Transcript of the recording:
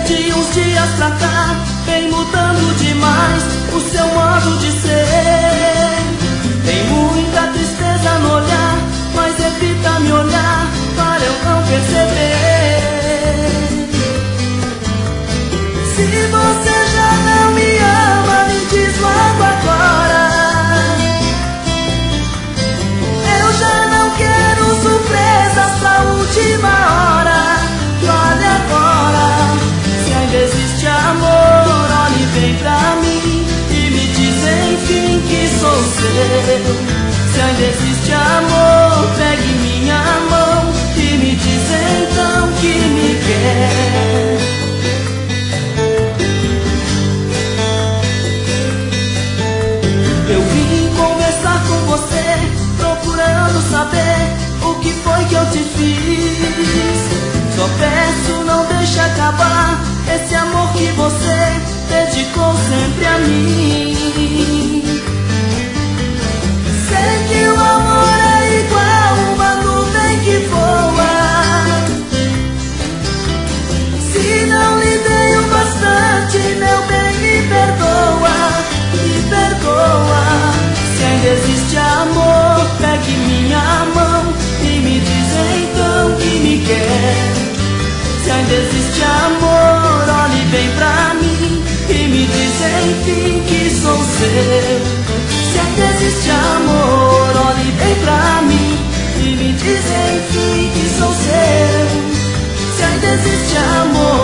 De uns dias pra cá vem mudando demais o seu modo de ser. Tem muita tristeza no olhar, mas evita me olhar para eu não perceber. Se você já não me ama, me diz logo agora. Eu já não quero surpresas pra última hora. E olha agora, se ainda existe amor, olhe bem pra mim e me diz enfim que sou seu. Se ainda existe amor, pegue minha mão e me diz então que me quer. Eu vim conversar com você, procurando saber o que foi que eu te fiz. Só peço, não deixe acabar esse amor que você dedicou sempre a mim. Sei que o amor é igual uma nuvem que voa. Se não lhe dei o bastante, meu bem, me perdoa, me perdoa. Se ainda existe amor, pegue minha mão e me diz então que me quer. Se ainda existe amor, olhe bem pra mim e me diz enfim que sou seu. Se ainda existe amor, olhe bem pra mim e me diz enfim que sou seu. Se ainda existe amor,